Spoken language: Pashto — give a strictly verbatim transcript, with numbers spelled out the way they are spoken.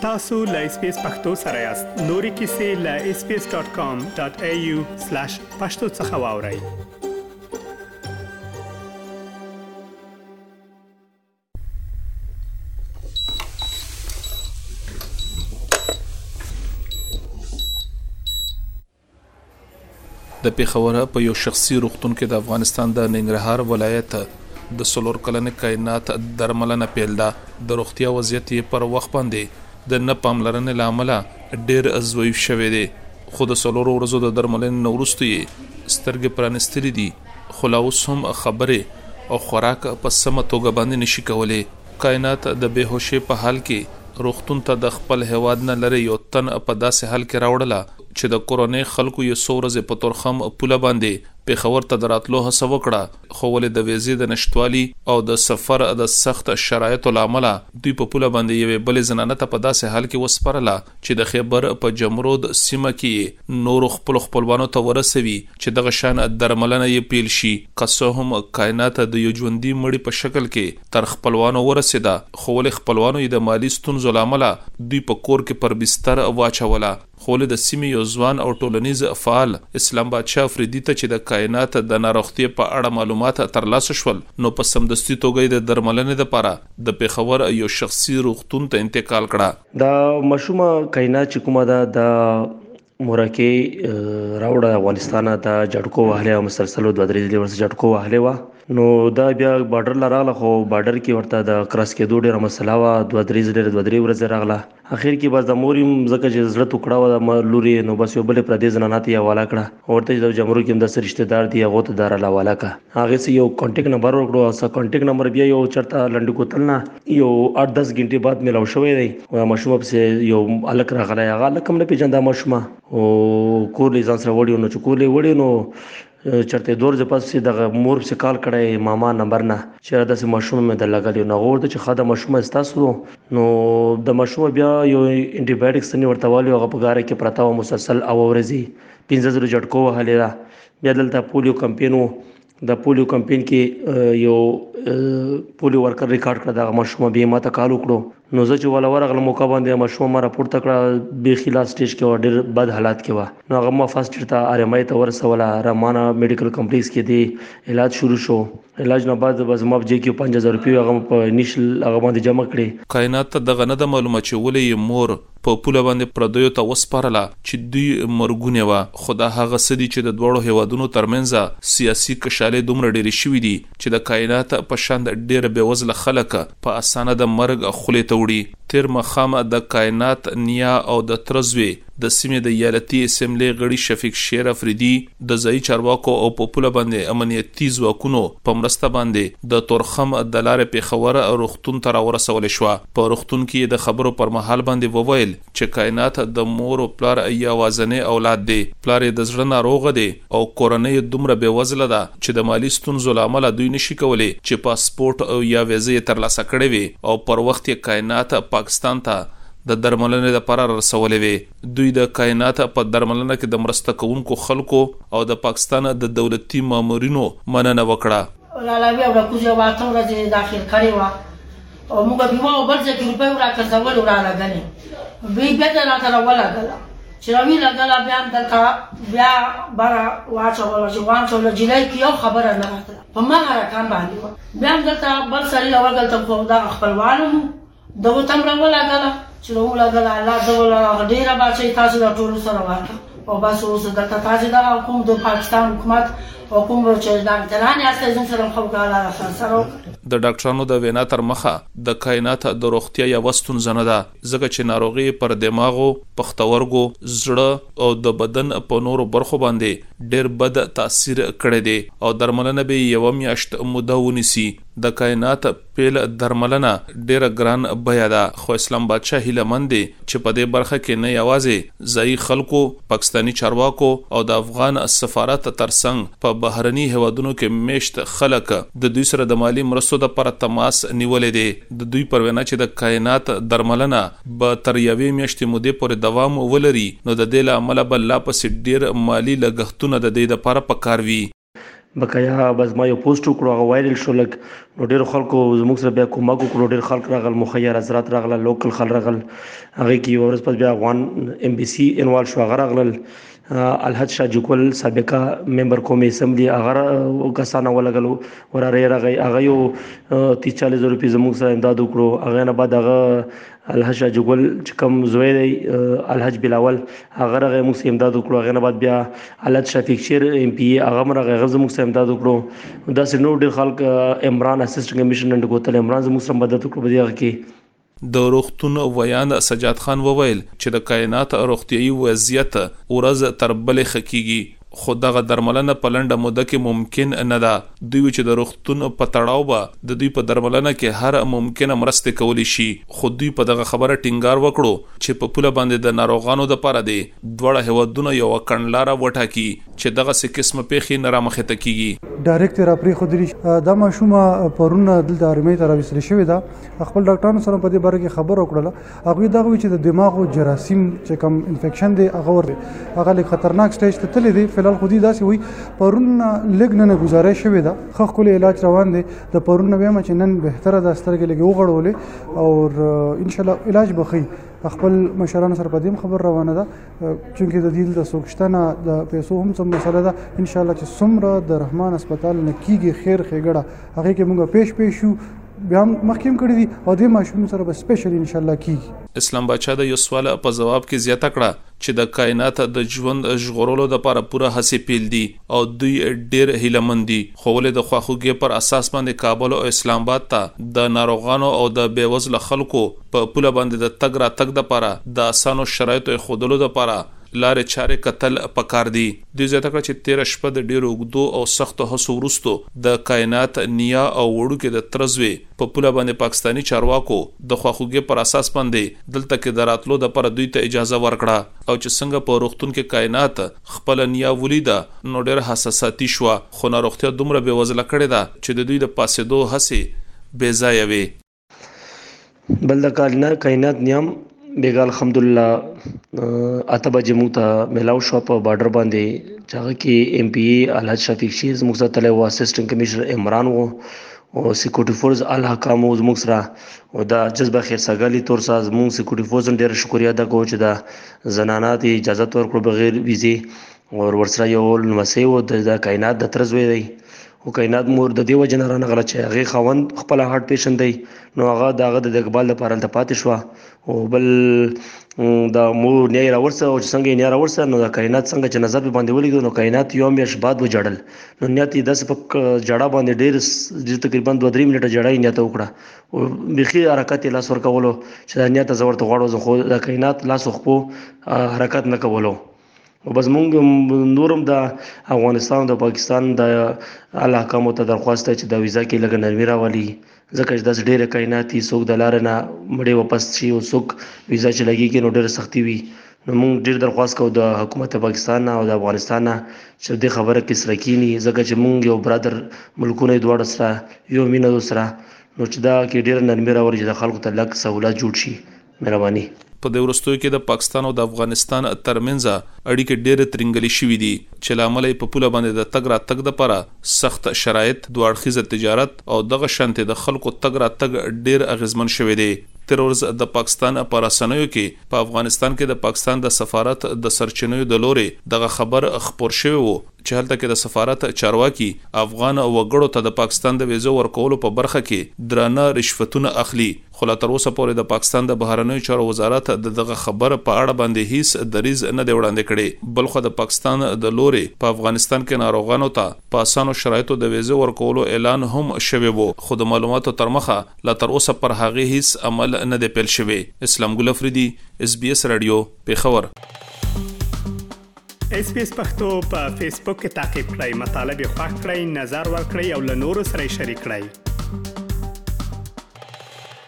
tasu.lspacepakhtosarayast nori kisi la s p s dot com dot a u slash pashto.sakhawauri. د پیښور په یو شخصي روغتون کې د افغانستان د ننګرهار ولایت د سلور کلن کائنات درملنه پیل ده. د روغتیا وضعیت پر وخت باندې د نه پاملرنې لامل ډېر ضعیف شوی دی، خو د سلور ورځو د درملنې وروسته یې سترګې پرانستلې دي، خو لا اوس هم خبرې او خوراک په سمه توګه باندې نشي کولی. کائنات د بېهوشۍ په حال کې روغتون ته د خپل هیواد نه لري یو تن په داسې حال کې راوړله چې د کورونی خلکو یو سورزه په تورخم پوله باندې پیښور ته دراتلو هڅه وکړه، خو ولې د ویزې د نشټوالي او د سفر د سخت شرایطو لامل دوی په پوله باندې یوې بلې زنانه ته په داسې حال کې وسپارله چې د خیبر په جمرود سیمه کې نور خپل خپلوانو ته ورسوي چې دغه شان درملنه یې پیل شي. قصو هم کائنات د یو ژوندۍ مړي په شکل کې تر خپلوانو ورسېده، خو ولې خپلوانو یې د مالی ستونزو لامل دوی په کور کې پر بستر واچوله. خو د سیمې یو ځوان او ټولنیز فعال اسلام بادشاه افریدي ته چې د کائنات د ناروغتي په اړه معلومات ترلاسه شول، نو په سمدستي توګه د درملنې لپاره د پیښور یو شخصي روغتون ته انتقال کړه. دا مشومه کائنات چې کومه ده د مورکه راوړه افغانستان ته جټکو وهله او مسلسل دوه درې ورځې جټکو وهله و، نو دا بیا بارډر لراغله، خو بارډر کې ورته د کراس کېدو ډېره مسله وه، دوه درې ډېر دوه درې ورځې راغله. اخر کې بس د موریم ځکه چې زړه ټوکړه وه د لوري، نو بس یو بلې پردې زنانه ته یې حواله کړه، ورته چې د جمرو کې هم داسې رشته دار دي هغو ته داره حواله کړه. هغې سه یو کانټیکټ نمبر ورکړو، او څه کانټیکټ نمبر بیا یو چېرته لنډه کوتل نه یو اټ دس ګنټې بعد میلاو شوی دی. او ماشومه پسې یو هلک راغلی، هغه هلک هم نه پېژنده ماشومه، او کور یې ځان سره وړي، نو چې کور یې وړي نو چرته دور ځ پس دغه مور په کال کړه ماما نمبر نه چې داسې مشوم مې د لګالي، نو ورته چې خاطر مشوم استاسو، نو د مشوم بیا یو انټي بایوټکس نه ورته والی، هغه په غاره کې پرتا و مسلسل او ورځي پنځه زره جټکو وهله. بیا دلته پولیو کمپین وو، د پولیو کمپین کې یو پولیو ورکر ریکارډ کړ، د مشوم به ماته کال وکړو، نو زه چې ولا ورغله موقع باندې مشوم ما راپورته کړه به خلاص سټیج کې ډېر بد حالات کې و، نو هغه ما فاست ته ار ام آی ته ورسوله، رمانه میډیکل کمپلیکس کې دی علاج شروع شو. علاج نه بعد بس ما جې کې پنځه هزار روپۍ هغه په انیشل هغه باندې جمع کړې. کائنات ته دغه نه د معلومه چې ولې مور په پوله باندې پردیو ته وسپارله چې دوی مرګونه و، خو دا هغه څه دي چې د دوړو هیوادونو ترمنځ سیاسي کشالې دومره ډېرې شوي دي چې د کائنات په شان ډېر بېوزله خلک په اسانه د مرګ خولې ته وړي. تیر مخامه د کائنات نیا او د ترزوی د سیمې د ایالتي اسمبلی غړي شفیق شیر افریدي د ځای چارواکو او په پوله باندې امنیتي ځواکونو په مرسته باندې د تورخم د لارې پیښور روغتون ته راورسول شو. په روغتون کې د خبرو پر مهال باندې وویل چې کائنات د مور او پلار یا وازنې اولاد دی، پلار د زړه ناروغ دی او کورنۍ دومره بېوزله ده چې د مالی ستونزو لامل دوی نشي کولی چې پاسپورت او یا ویزه ترلاسه کړي وي، او پر وخت یې کائنات پاکستان ته د درملنې لپاره رسولې وي. دوی د کائنات په درملنه کې د مرسته کوونکو خلکو او د پاکستان د دولتي مامورینو مننه وکړه. لالاوی او راکوزه واته ورځ داخل کړي و، او موږ به مو بل ځای کې روپۍ راکړل وراله غني وی به دا راته ولاګله چې راوی لګلا بیا دلته بیا بارا واچول چې وان څول جلای کې یو خبره نه راته په ما حرکان باندې بیا دلته بل سړي اورګل ته دا خپلوانو دغه تم راولاګله چې راولاګله الله دغه ډیره بچی تاسو د ټول سره ورته او بس اوس د تاسو د حکومت د پاکستان حکومت حکومت چې د ډاکټرانو اساسي سره خبره سره د ډاکټرانو د وینا تر مخه د کائنات د روغتیا یا وستون زنه ده، ځکه چې ناروغي پر دماغو، پښتورګو، زړه او د بدن په نورو برخو باندې ډېر بد تاثیر کړی دی او درملنه به یو میاشت موده ونیسي. د کائنات پیل درملنه ډېر ګران بیه ده، خو اسلام بادشاه هیلمن دی چې په دې برخه کې نه یوازې ځای خلکو، پاکستانی چارواکو او د افغان سفارت ترڅنګ په بهرني هیوادونو کې میشت خلک د دوی سره د مالی مرستو د پر تماس نیولې دي. د دوی پر وینا چې د کائنات درملنه به تر یوې میاشتې مودې پورې دوام ولري، نو د دې له امله به لا پسې ډېر مالی لګښتونه د دې لپاره پکار وي. بقایا بس ما یو پوسټ وکړو هغه وایرل شو لک نو ډیر خلکو زموږ سره بیا کومک وکړو ډیر خلک راغل مخیر حضرات راغله لوکل خلک راغل هغه کې ورځ پس بیا افغان ام بي سي انوال شو هغه راغلل الحج شاه جوکل سابقه ممبر قومي اسمبلی هغه کسانه ولګلو وراره راغی هغه یو تیس چالیس روپیه زموږ سره امداد وکړو هغه نه بعد هغه الحج شاه جوکل چې کوم زوی دی الحج بلاول هغه راغی موږ سره امداد وکړو هغه نه بعد بیا الحج شفیق شیر ام پی هغه مرغه هغه زموږ سره امداد وکړو دا سينو ډیر خلک عمران اسسټنټ کمیشنر کوتل عمران زموږ سره مدد وکړو په دې کې د روغتون ویان سجاد خان وویل چې د کائنات روغتيایي وضعیت ورځ تر بلې خکېږي خو دغه درملنه په لنډه موده کې ممکن نه ده دوی چې د روغتون په تړاو به د دوی په درملنه کې هر ممکنه مرسته کولی شي خو دوی په دغه خبره ټینګار وکړو چې په پوله باندې د ناروغانو د پاره دی دوړه هوادونه یو کڼلاره وټاکي چې دغه څه قسمه پیخي نه رامخته کیږي ډایرکټ را پری خودري د ماشومه پرونه د ارمې تر وسل شوې ده خپل ډاکټرانو سره په دې باره کې خبر وکړه هغه دا وی چې د دماغ او جراثیم چې کوم انفیکشن دی هغه ور هغه له خطرناک سټیج ته تللی دی فلال خودي داسې وي پرونه لګ نه گزارش شوې ده خو خپل علاج روان دی د پرونه ویم چې نن بهتره د سترګې لګي وغړولې او ان شاء الله علاج بخي خپل مشرانو سره په دې خبر روانه ده چې د دې د سوکشتنه د پیسو هم څه مسله ده ان شاء الله چې څومره د رحمان هسپتال نه کیږي خیر خېګړه هغه کې موږ پیش پیش شو بیا مخکیم کړی دي او د ماشوم سره به سپیشل ان شاء الله کیږي اسلام بچا د یو سوال په جواب کې زیاته کړه چې د کائنات د ژوند ژغورلو لپاره پوره هڅې پیل دي او دوی ډېر هیلمن دي خو ولې د خواخوږي پر اساس باندې کابل او اسلام آباد ته د ناروغانو او د بیوزله خلکو په پوله باندې د تګ را تګ لپاره د اسانو شرایطو خودلو لپاره لارې چارې کتل پکار دي د زیاته کړه چې تیر شپه د ډیرو اوږدو او سختو هڅو وروسته د کائنات نیا او وړو کې د ترزوي په پوله باندې پاکستانی چارواکو د خواخوږي پر اساس باندې دلته کې دراتلو د پر دوی ته اجازه ورکړه او چې څنګه په روغتون کې کائنات خپل نیا ولیدا نو ډېر حساساتي شو خو ناروغتیا دومره به وزله کړې ده چې د دوی د پاسېدو هڅې بې ځایه وي بل د کائنات نیام بیګا الحمدلله اته بجې موږ ته ملاو شو په بارډر باندې چې هغه کې ام پی الحج شفیق شیر موږ سره تللی و اسسټنټ کمیشنر عمران و او سکیورټي فورس الحکام موږ سره او دا جذبه خیر ساګالی تور ساز موږ سکیورټي فورس ډېر شکریا ادا کوو چې دا زنانات اجازه ورکړو بغیر ویزې او ورسره یو نمسي و د کائنات د ترزوي دی او کائنات مور د دیو جنران غل چې هغه خوند خپل هارت پیشنټ دی نو هغه دغه د اقبال لپاره د پاتې شو او بل د مور نه راورسه او څنګه نه راورسه نو د کائنات څنګه چې نظر به باندې ولګو نو کائنات یو میاش بعد و جړل نو نیت داس په جړه باندې ډیر تقریبا دوه درې منټه جړای نیت وکړه او بخي حرکت لاس ور کولو چې نیت زورت غواړو خو د کائنات لاس خو حرکت نه کولو او بس مونږ نورم د افغانستان د پاکستان د الحکامو ته درخواست چې د ویزا کې لګ نرمي راولي ځکه چې د ډېر کائناتي څوک د لار نه مړې واپس شي او څوک ویزا چې لګي کې نو ډېر سختي وي نو مونږ ډېر درخواست کوو د حکومت پاکستان او د افغانستان چې د خبره کې سره کینی ځکه چې مونږ یو برادر ملکونه دوه سره یو مینه سره نو چې دا کې ډېر نرمي راوړي چې د خلکو ته لږ سہولت جوړ شي مهرباني په د ورستوي کې د پاکستان او د افغانستان ترمنځ اړیکې ډېر ترنګلي شوې دي چې لامل په پوله باندې د تګ را تګ د لپاره سخت شرایط دوه اړخیزه تجارت او دغه شانته د خلکو تګ را تګ ډېر اغیزمن شوې دي تر ورځ د پاکستان پر اسنوي کې په افغانستان کې د پاکستان د سفارت د سرچینو د لوري دغه خبر خبر شوی وو چې هلته کې د سفارت چارواکي افغان وګړو ته د پاکستان د ویزو ورکولو په برخه کې درانه رشوتونه اخلي خو لا تر اوسه پورې د پاکستان د بهرنیو چارو وزارت دغه خبر په اړه باندې هیڅ دریز نه دی وړاندې کړي بلخو د پاکستان د لوري په افغانستان کې ناروغانو ته په اسانو شرایطو د ویزو ورکولو اعلان هم شوی وو خو د معلوماتو تر مخه لا تر اوسه پر هغه هیڅ عمل نه دی پیل شوی اسلام ګل افریدي اس بي اس رادیو پیښور اس پی اس پختو په فیسبوک کې تا کې پلی مطلب یو فاک کړئ نظر ور کړئ او له نورو سره شریک کړئ